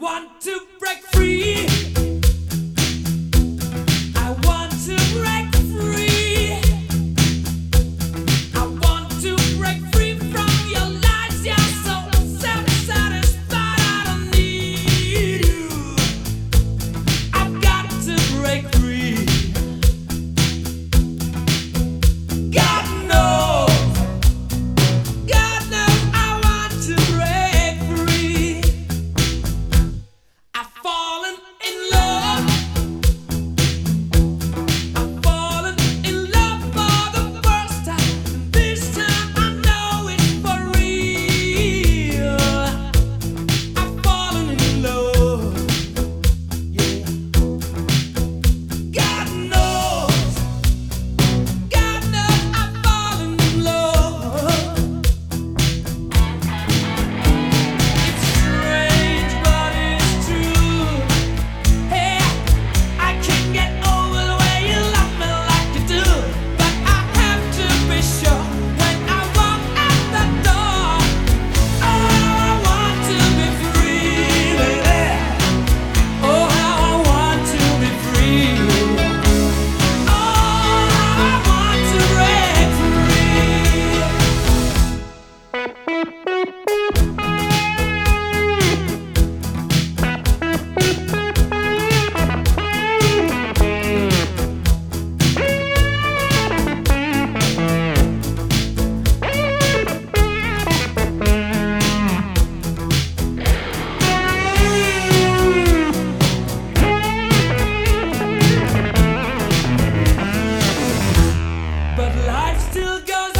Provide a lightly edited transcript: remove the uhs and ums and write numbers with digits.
want to break free. I want to break free. I want to break free from your lies. You're so self-satisfied. I don't need you. I've got to break free. God knows. God knows I want to break free. I've fallen in love. I've fallen in love for the first time. And this time I know it's for real. I've fallen in love. Yeah. God knows. God knows I've fallen in love. It's strange, but it's true. Hey, I can't get over the way you love me like you do. But I have to be sure when I walk out the door. Oh, how I want to be free, baby. Oh, how I want to be free. Oh, how I want to break free. But life still goes